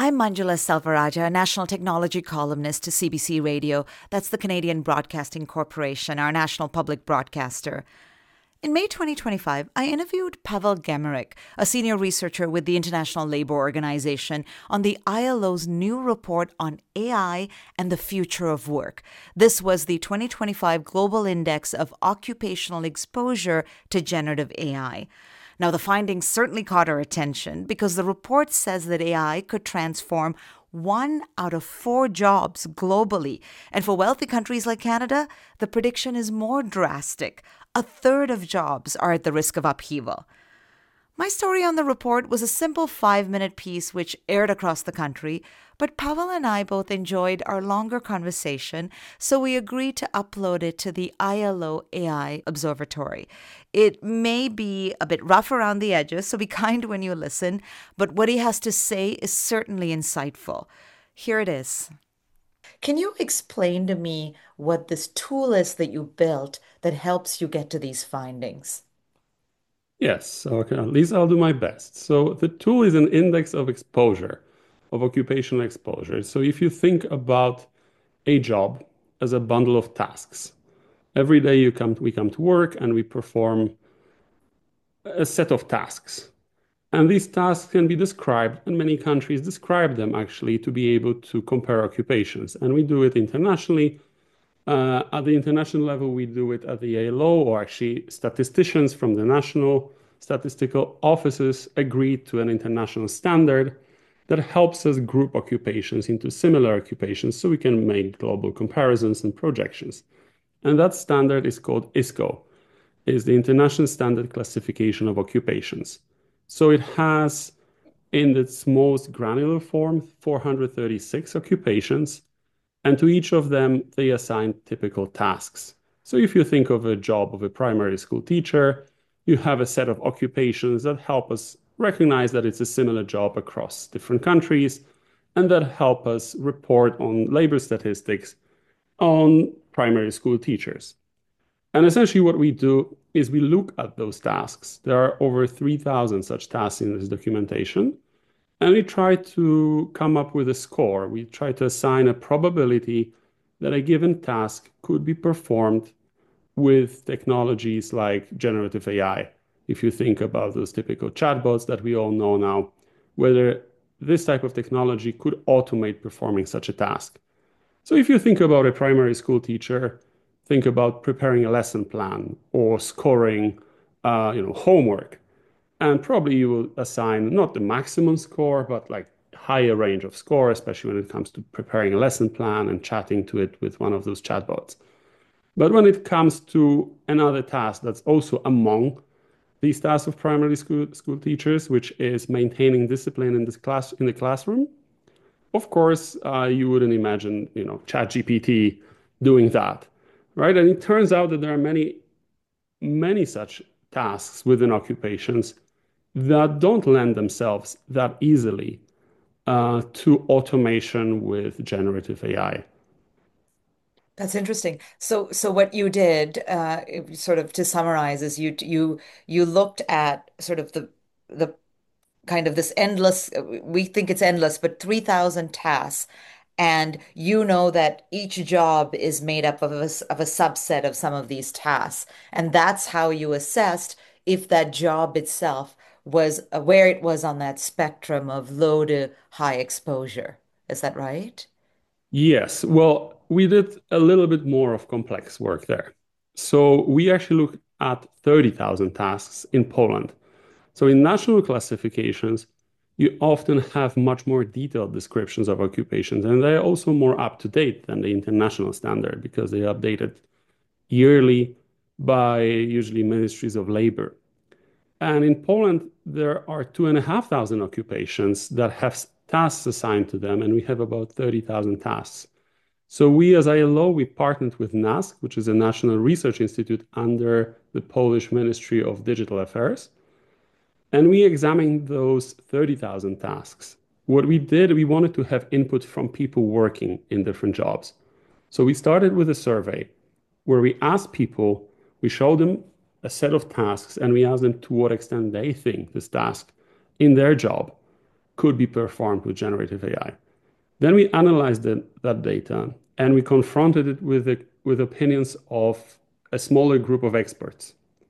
I'm Manjula Selvarajah, a national technology columnist to CBC Radio. That's the Canadian Broadcasting Corporation, our national public broadcaster. In May 2025, I interviewed Pavel Gemerich, a senior researcher with the International Labour Organization, on the ILO's new report on AI and the future of work. This was the 2025 Global Index of Occupational Exposure to Generative AI. Now, the findings certainly caught our attention because the report says that AI could transform 1 out of 4 jobs globally. And for wealthy countries like Canada, the prediction is more drastic. A third of jobs are at the risk of upheaval. My story on the report was a simple 5-minute piece which aired across the country, but Pavel and I both enjoyed our longer conversation, so we agreed to upload it to the ILO AI Observatory. It may be a bit rough around the edges, so be kind when you listen, but what he has to say is certainly insightful. Here it is. Can you explain to me what this tool is that you built that helps you get to these findings? Yes, so at least I'll do my best. So the tool is an index of exposure, of occupational exposure. So if you think about a job as a bundle of tasks, every day we come to work and we perform a set of tasks. And these tasks can be described, and many countries describe them actually to be able to compare occupations. And we do it internationally. At the international level, we do it at the ILO, or actually statisticians from the national statistical offices agreed to an international standard that helps us group occupations into similar occupations so we can make global comparisons and projections. And that standard is called ISCO, is the International Standard Classification of Occupations. So it has, in its most granular form, 436 occupations, and to each of them, they assign typical tasks. So if you think of a job of a primary school teacher, you have a set of occupations that help us recognize that it's a similar job across different countries, and that help us report on labor statistics on primary school teachers. And essentially what we do is we look at those tasks. There are over 3,000 such tasks in this documentation. And we try to come up with a score. We try to assign a probability that a given task could be performed with technologies like generative AI. If you think about those typical chatbots that we all know now, whether this type of technology could automate performing such a task. So if you think about a primary school teacher, think about preparing a lesson plan or scoring, homework. And probably you will assign not the maximum score, but like higher range of score, especially when it comes to preparing a lesson plan and chatting to it with one of those chatbots. But when it comes to another task that's also among these tasks of primary school teachers, which is maintaining discipline in the classroom, of course, you wouldn't imagine, ChatGPT doing that, right? And it turns out that there are many such tasks within occupations that don't lend themselves that easily to automation with generative AI. That's interesting. So what you did, sort of to summarize, is you looked at sort of the kind of this endless. We think it's endless, but 3,000 tasks, and you know that each job is made up of of a subset of some of these tasks, and that's how you assessed if that job itself was where it was on that spectrum of low to high exposure. Is that right? Yes, well, we did a little bit more of complex work there. So we actually looked at 30,000 tasks in Poland. So in national classifications, you often have much more detailed descriptions of occupations, and they're also more up to date than the international standard because they are updated yearly by usually ministries of labor. And in Poland, there are 2,500 occupations that have tasks assigned to them, and we have about 30,000 tasks. So we, as ILO, we partnered with NASK, which is a national research institute under the Polish Ministry of Digital Affairs, and we examined those 30,000 tasks. What we did, we wanted to have input from people working in different jobs. So we started with a survey where we asked people, we showed them a set of tasks, and we asked them to what extent they think this task in their job could be performed with generative AI. Then we analyzed that data and we confronted it with opinions of a smaller group of experts.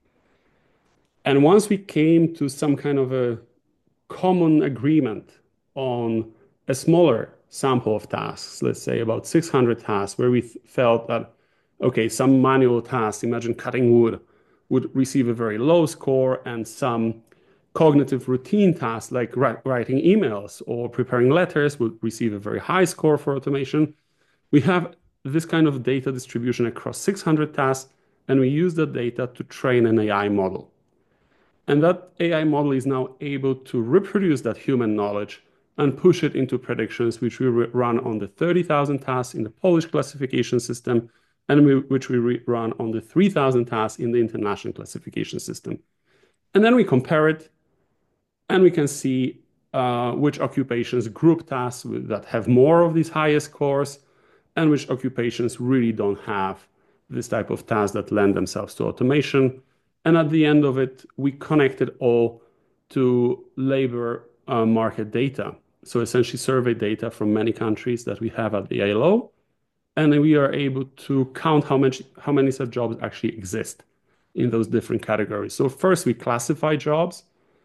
And once we came to some kind of a common agreement on a smaller sample of tasks, let's say about 600 tasks, where we felt that, okay, some manual tasks, imagine cutting wood, would receive a very low score, and some cognitive routine tasks like writing emails or preparing letters would receive a very high score for automation. We have this kind of data distribution across 600 tasks, and we use that data to train an AI model. And that AI model is now able to reproduce that human knowledge and push it into predictions, which we run on the 30,000 tasks in the Polish classification system, and which we run on the 3,000 tasks in the international classification system. And then we compare it, and we can see which occupations group tasks that have more of these highest scores, and which occupations really don't have this type of tasks that lend themselves to automation. And at the end of it, we connect it all to labor market data. So essentially survey data from many countries that we have at the ILO. And then we are able to count how many such jobs actually exist in those different categories. So first we classify jobs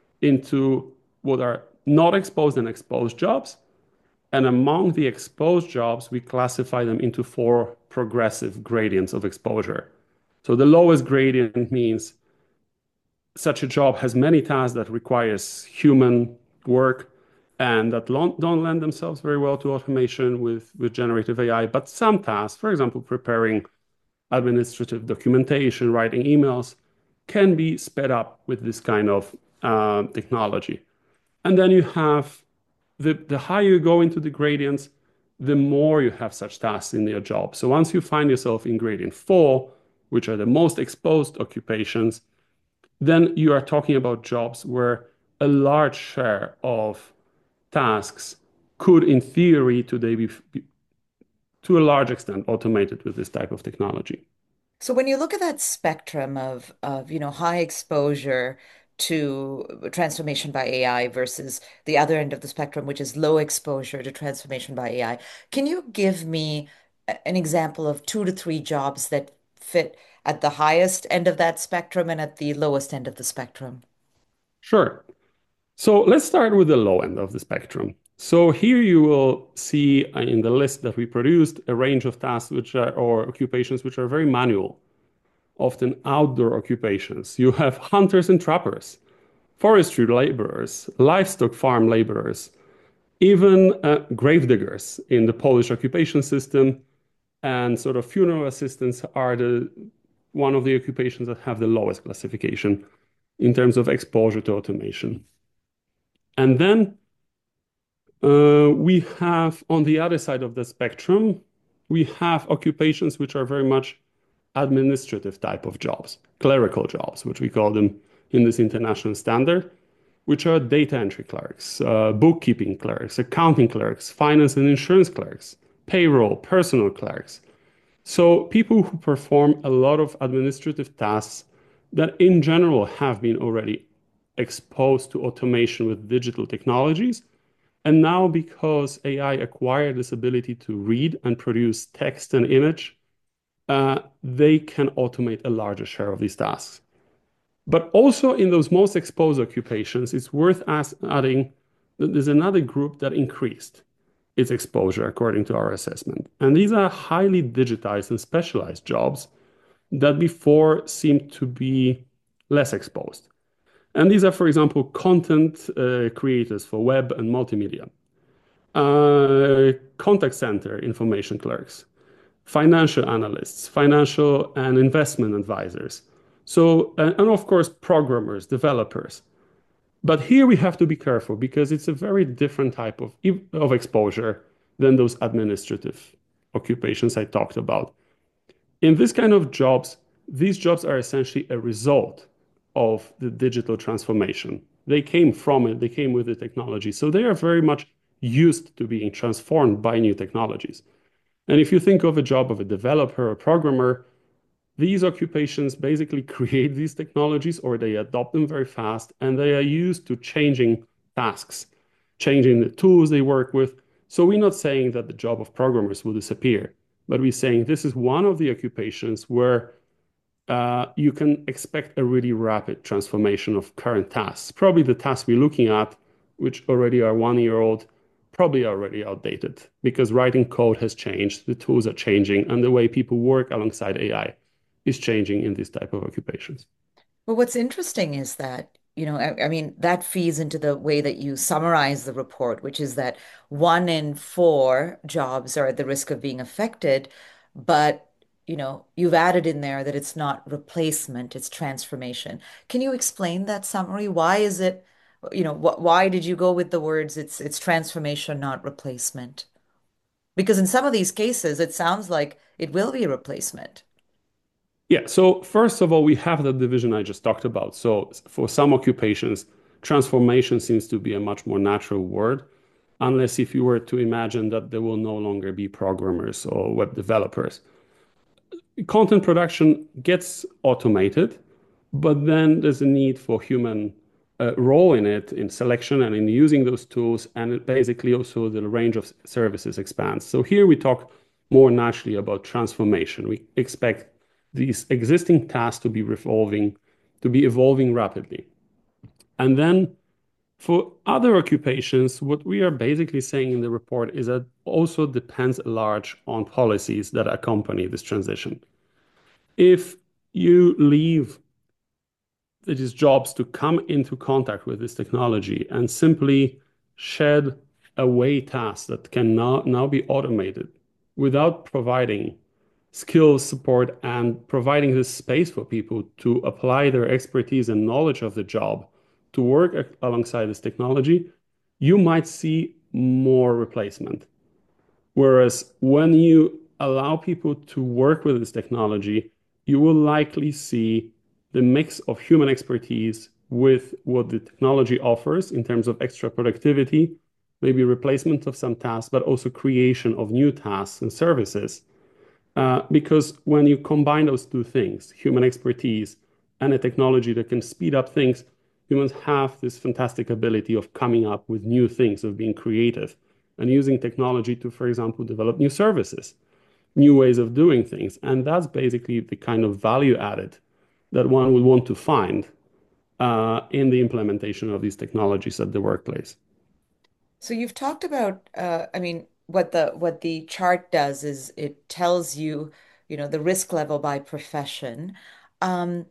into what are not exposed and exposed jobs. And among the exposed jobs, we classify them into 4 progressive gradients of exposure. So the lowest gradient means such a job has many tasks that requires human work and that don't lend themselves very well to automation with generative AI. But some tasks, for example, preparing administrative documentation, writing emails, can be sped up with this kind of technology. And then you have the higher you go into the gradients, the more you have such tasks in your job. So once you find yourself in gradient 4, which are the most exposed occupations, then you are talking about jobs where a large share of tasks could, in theory, today be to a large extent automated with this type of technology. So when you look at that spectrum of high exposure to transformation by AI versus the other end of the spectrum, which is low exposure to transformation by AI, can you give me an example of 2 to 3 jobs that fit at the highest end of that spectrum and at the lowest end of the spectrum? Sure. So let's start with the low end of the spectrum. So here you will see in the list that we produced a range of tasks or occupations which are very manual, often outdoor occupations. You have hunters and trappers, forestry laborers, livestock farm laborers, even grave diggers in the Polish occupation system, and sort of funeral assistants are one of the occupations that have the lowest classification in terms of exposure to automation. And then we have on the other side of the spectrum, we have occupations which are very much administrative type of jobs, clerical jobs, which we call them in this international standard, which are data entry clerks, bookkeeping clerks, accounting clerks, finance and insurance clerks, payroll, personal clerks. So people who perform a lot of administrative tasks that in general have been already exposed to automation with digital technologies. And now because AI acquired this ability to read and produce text and image, they can automate a larger share of these tasks. But also in those most exposed occupations, it's worth adding that there's another group that increased its exposure according to our assessment. And these are highly digitized and specialized jobs that before seemed to be less exposed. And these are, for example, content creators for web and multimedia, contact center information clerks, financial analysts, financial and investment advisors. So, and of course, programmers, developers. But here we have to be careful because it's a very different type of exposure than those administrative occupations I talked about. In this kind of jobs, these jobs are essentially a result of the digital transformation. They came from it, they came with the technology. So they are very much used to being transformed by new technologies. And if you think of a job of a developer or programmer, these occupations basically create these technologies or they adopt them very fast and they are used to changing tasks, changing the tools they work with. So we're not saying that the job of programmers will disappear, but we're saying this is one of the occupations where you can expect a really rapid transformation of current tasks. Probably the tasks we're looking at, which already are 1 year old, probably already outdated because writing code has changed, the tools are changing, and the way people work alongside AI is changing in these type of occupations. Well, what's interesting is that, I mean, that feeds into the way that you summarize the report, which is that 1 in 4 jobs are at the risk of being affected, but you've added in there that it's not replacement, it's transformation. Can you explain that summary? Why is it, why did you go with the words it's transformation, not replacement? Because in some of these cases, it sounds like it will be a replacement. Yeah, so first of all, we have the division I just talked about. So for some occupations, transformation seems to be a much more natural word, unless if you were to imagine that there will no longer be programmers or web developers. Content production gets automated, but then there's a need for human role in it, in selection and in using those tools, and it basically also the range of services expands. So here we talk more naturally about transformation. We expect these existing tasks to be evolving rapidly. And then for other occupations, what we are basically saying in the report is that also depends large on policies that accompany this transition. If you leave these jobs to come into contact with this technology and simply shed away tasks that can now be automated without providing skills support and providing this space for people to apply their expertise and knowledge of the job to work alongside this technology, you might see more replacement. Whereas when you allow people to work with this technology, you will likely see the mix of human expertise with what the technology offers in terms of extra productivity, maybe replacement of some tasks, but also creation of new tasks and services. Because when you combine those two things, human expertise and a technology that can speed up things, humans have this fantastic ability of coming up with new things, of being creative and using technology to, for example, develop new services, new ways of doing things. And that's basically the kind of value added that one would want to find in the implementation of these technologies at the workplace. So you've talked about, I mean, what the chart does is it tells you, the risk level by profession. Um,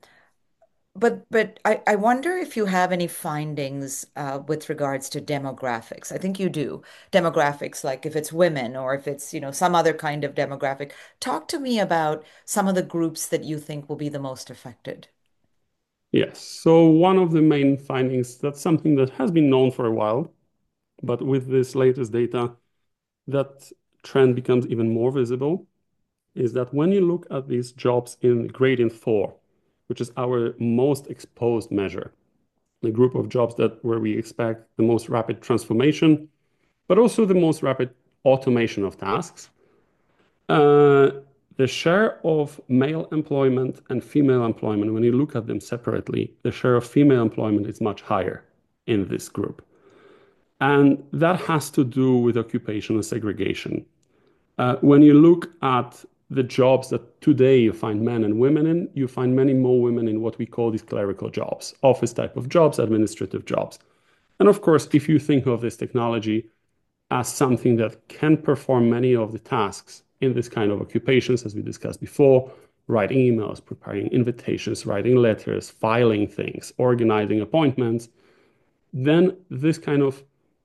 but I wonder if you have any findings with regards to demographics. I think you do. Demographics, like if it's women or if it's, some other kind of demographic. Talk to me about some of the groups that you think will be the most affected. Yes. So one of the main findings, that's something that has been known for a while, but with this latest data, that trend becomes even more visible, is that when you look at these jobs in gradient 4, which is our most exposed measure, the group of jobs that where we expect the most rapid transformation, but also the most rapid automation of tasks, uh, the share of male employment and female employment, when you look at them separately, the share of female employment is much higher in this group. And that has to do with occupational segregation. When you look at the jobs that today you find men and women in, you find many more women in what we call these clerical jobs, office type of jobs, administrative jobs. And of course, if you think of this technology as something that can perform many of the tasks in this kind of occupations, as we discussed before, writing emails, preparing invitations, writing letters, filing things, organizing appointments, then this kind of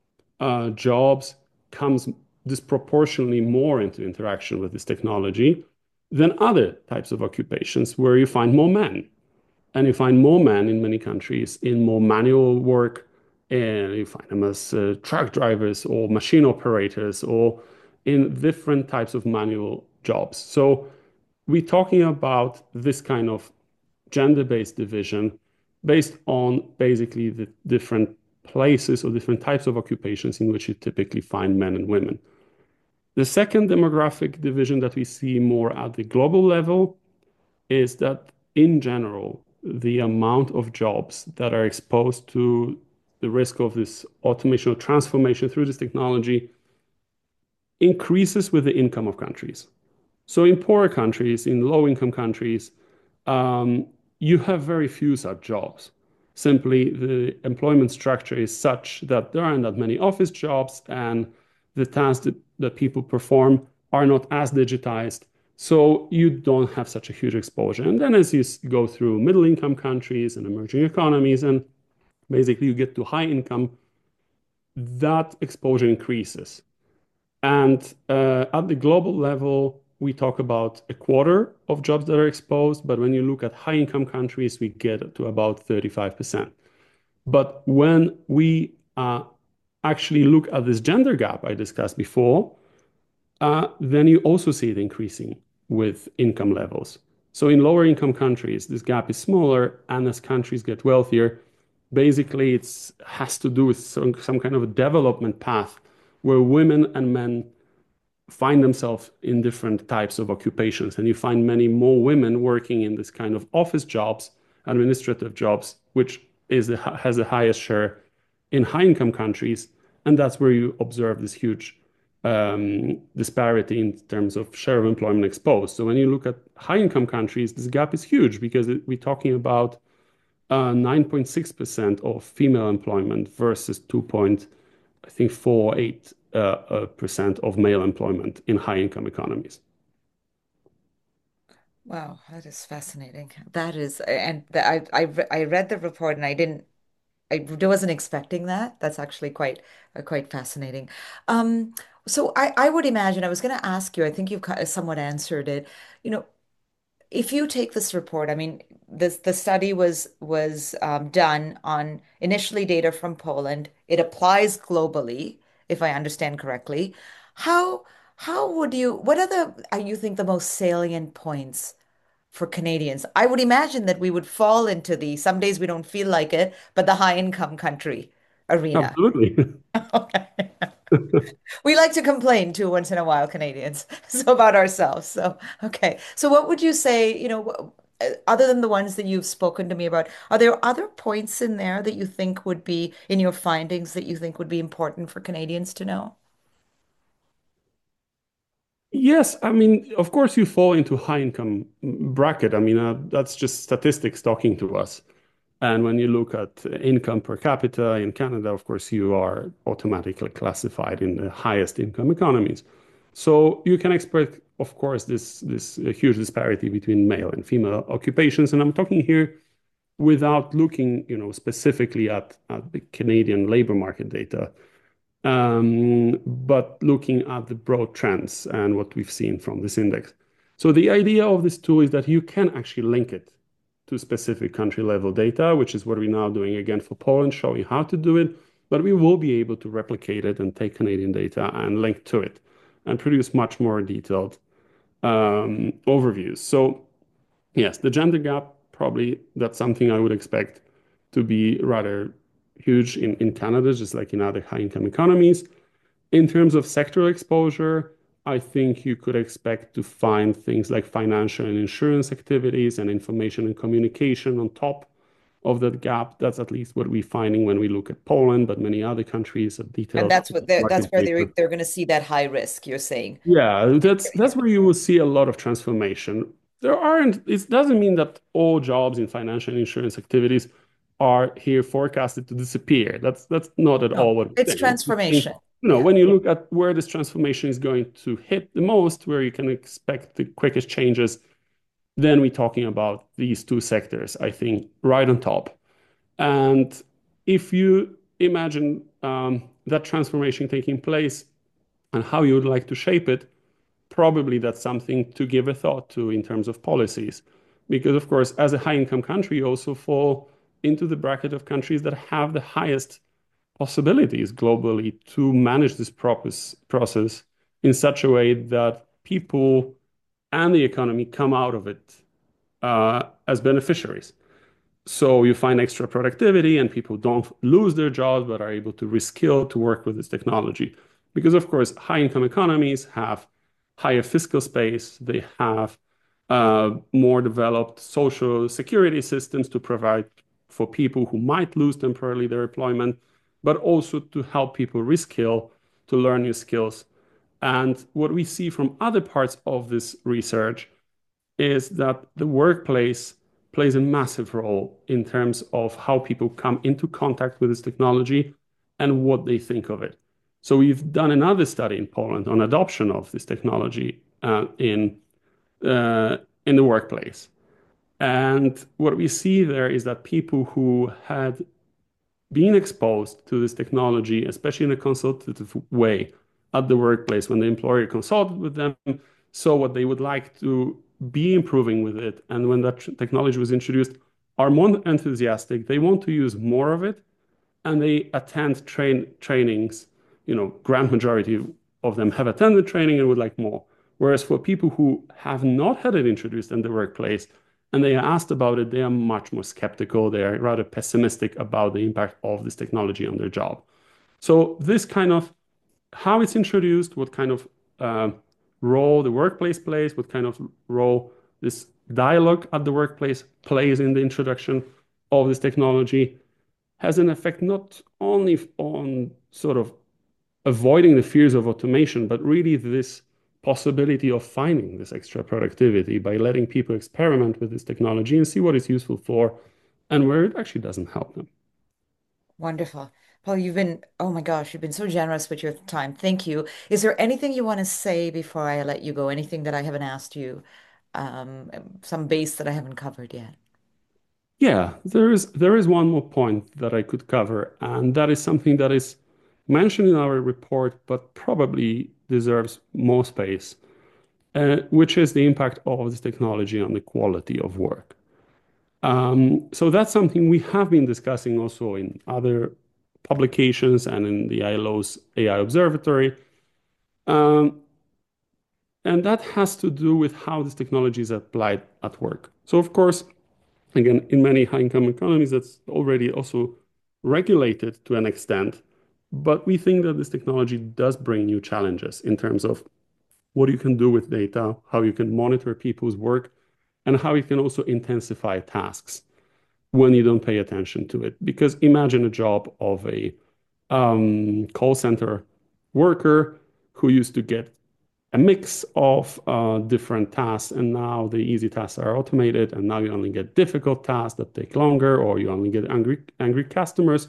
jobs comes disproportionately more into interaction with this technology than other types of occupations where you find more men. And you find more men in many countries in more manual work, and you find them as truck drivers or machine operators or in different types of manual jobs. So we're talking about this kind of gender-based division based on basically the different places or different types of occupations in which you typically find men and women. The second demographic division that we see more at the global level is that in general, the amount of jobs that are exposed to the risk of this automation or transformation through this technology increases with the income of countries. So in poorer countries, in low-income countries, you have very few such jobs. Simply, the employment structure is such that there aren't that many office jobs, and the tasks that people perform are not as digitized. So you don't have such a huge exposure. And then as you go through middle-income countries and emerging economies, and basically you get to high income, that exposure increases. And at the global level, we talk about a quarter of jobs that are exposed, but when you look at high income countries, we get to about 35%. But when we actually look at this gender gap I discussed before, then you also see it increasing with income levels. So in lower income countries, this gap is smaller, and as countries get wealthier, basically it has to do with some kind of a development path where women and men find themselves in different types of occupations. And you find many more women working in this kind of office jobs, administrative jobs, which has the highest share in high income countries. And that's where you observe this huge disparity in terms of share of employment exposed. So when you look at high income countries, this gap is huge because we're talking about 9.6% of female employment versus 2.48% of male employment in high income economies. Wow, that is fascinating. That is, and I read the report and I wasn't expecting that. That's actually quite fascinating. Um, so I would imagine I was going to ask you. I think you've somewhat answered it. You know, if you take this report, I mean, the study was done on initially data from Poland. It applies globally, if I understand correctly. How how would you? What are you think the most salient points for Canadians? I would imagine that we would fall into the some days we don't feel like it, but the high income country arena. Absolutely. Okay. We like to complain too once in a while, Canadians, so about ourselves. So, okay. So what would you say, other than the ones that you've spoken to me about, are there other points in there that you think would be in your findings that you think would be important for Canadians to know? Yes, I mean, of course, you fall into high income bracket. I mean, that's just statistics talking to us. And when you look at income per capita in Canada, of course, you are automatically classified in the highest income economies. So you can expect, of course, this huge disparity between male and female occupations. And I'm talking here without looking, specifically at the Canadian labor market data, but looking at the broad trends and what we've seen from this index. So the idea of this tool is that you can actually link it to specific country level data, which is what we're now doing again for Poland, showing how to do it. But we will be able to replicate it and take Canadian data and link to it and produce much more detailed overviews. So yes, the gender gap, probably that's something I would expect to be rather huge in Canada, just like in other high income economies. In terms of sectoral exposure, I think you could expect to find things like financial and insurance activities and information and communication on top of that gap. That's at least what we're finding when we look at Poland, but many other countries have And detailed that's market where data. they're going to see that high risk, you're saying. Yeah, that's where you will see a lot of transformation. It doesn't mean that all jobs in financial and insurance activities are here forecasted to disappear. That's not at No, all what we're it's saying. transformation. Yeah. When you look at where this transformation is going to hit the most, where you can expect the quickest changes, then we're talking about these two sectors, I think, right on top. And if you imagine that transformation taking place and how you would like to shape it, probably that's something to give a thought to in terms of policies. Because, of course, as a high income country, you also fall into the bracket of countries that have the highest possibilities globally to manage this process in such a way that people and the economy come out of it as beneficiaries. So you find extra productivity and people don't lose their jobs but are able to reskill to work with this technology. Because, of course, high income economies have higher fiscal space, they have more developed social security systems to provide for people who might lose temporarily their employment. but also to help people reskill, to learn new skills. And what we see from other parts of this research is that the workplace plays a massive role in terms of how people come into contact with this technology and what they think of it. So we've done another study in Poland on adoption of this technology in the workplace. And what we see there is that people who had been exposed to this technology, especially in a consultative way at the workplace, when the employer consulted with them, saw what they would like to be improving with it. And when that technology was introduced, are more enthusiastic. They want to use more of it, and they attend trainings. Grand majority of them have attended training and would like more. Whereas for people who have not had it introduced in the workplace and they are asked about it, they are much more skeptical. They are rather pessimistic about the impact of this technology on their job. So this kind of how it's introduced, what kind of role the workplace plays, what kind of role this dialogue at the workplace plays in the introduction of this technology has an effect not only on sort of avoiding the fears of automation, but really this possibility of finding this extra productivity by letting people experiment with this technology and see what it's useful for and where it actually doesn't help them. Wonderful. Paul, oh my gosh, you've been so generous with your time. Thank you. Is there anything you want to say before I let you go? Anything that I haven't asked you? Some base that I haven't covered yet? Yeah, there is one more point that I could cover, and that is something that is mentioned in our report, but probably deserves more space, which is the impact of this technology on the quality of work. So that's something we have been discussing also in other publications and in the ILO's AI Observatory. Um, and that has to do with how this technology is applied at work. So, of course, again, in many high-income economies, that's already also regulated to an extent. But we think that this technology does bring new challenges in terms of what you can do with data, how you can monitor people's work, and how you can also intensify tasks when you don't pay attention to it. Because imagine a job of a call center worker who used to get a mix of different tasks, and now the easy tasks are automated, and now you only get difficult tasks that take longer, or you only get angry customers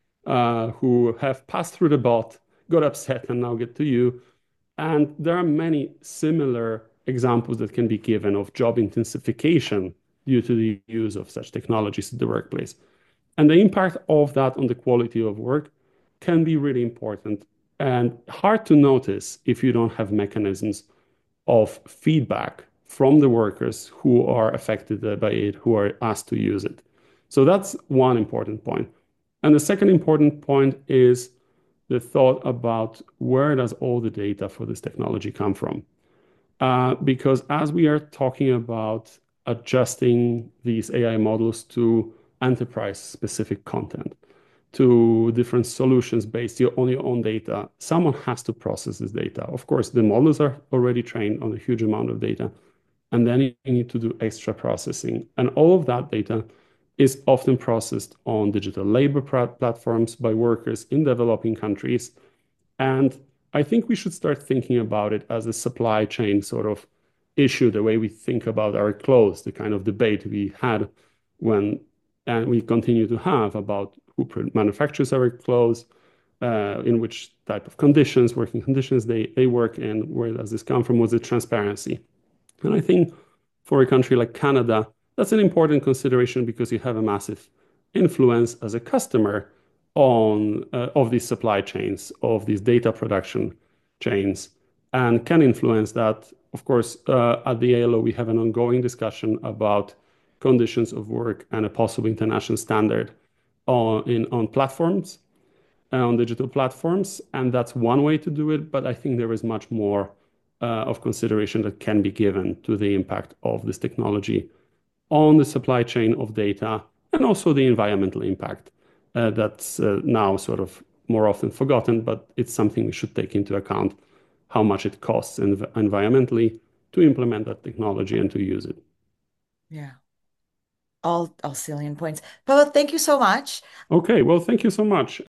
who have passed through the bot, got upset, and now get to you. And there are many similar examples that can be given of job intensification due to the use of such technologies in the workplace. And the impact of that on the quality of work can be really important and hard to notice if you don't have mechanisms of feedback from the workers who are affected by it, who are asked to use it. So that's one important point. And the second important point is the thought about where does all the data for this technology come from? Because as we are talking about adjusting these AI models to enterprise-specific content, to different solutions based on your own data, someone has to process this data. Of course, the models are already trained on a huge amount of data, and then you need to do extra processing. And all of that data is often processed on digital labor platforms by workers in developing countries. And I think we should start thinking about it as a supply chain sort of issue, the way we think about our clothes, the kind of debate we had when, and we continue to have about who manufactures our clothes, in which type of conditions, working conditions they work in, where does this come from, what's the transparency. And I think for a country like Canada, that's an important consideration because you have a massive influence as a customer on of these supply chains, of these data production chains, and can influence that. Of course, at the ALO, we have an ongoing discussion about conditions of work and a possible international standard on platforms, on digital platforms, and that's one way to do it. But I think there is much more of consideration that can be given to the impact of this technology on the supply chain of data and also the environmental impact that's now sort of more often forgotten, but it's something we should take into account how much it costs environmentally to implement that technology and to use it. Yeah. All salient points. Pavel, thank you so much. Okay, well, thank you so much.